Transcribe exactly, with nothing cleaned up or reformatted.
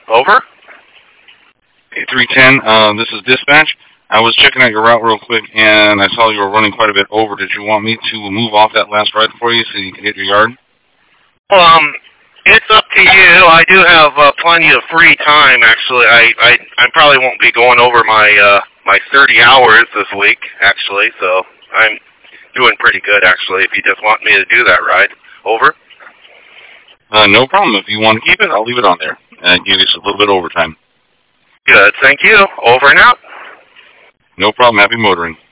Over. Hey, three ten, uh, this is dispatch. I was checking out your route real quick, and I saw you were running quite a bit over. Did you want me to move off that last ride for you so you can hit your yard? Um, it's up to you. I do have uh, plenty of free time. Actually, I, I I probably won't be going over my uh, my thirty hours this week. Actually, so I'm doing pretty good. Actually, if you just want me to do that ride, over. Uh, no problem. If you want to keep it, I'll leave it on there and give you a little bit of overtime. Good. Thank you. Over and out. No problem. Happy motoring.